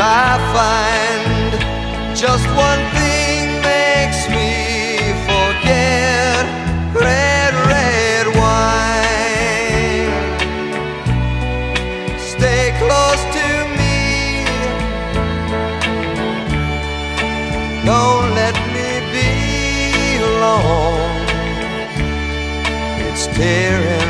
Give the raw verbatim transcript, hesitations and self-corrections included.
I find just one thing makes me forget red, red wine. Stay close to me, don't let me be alone. It's tearing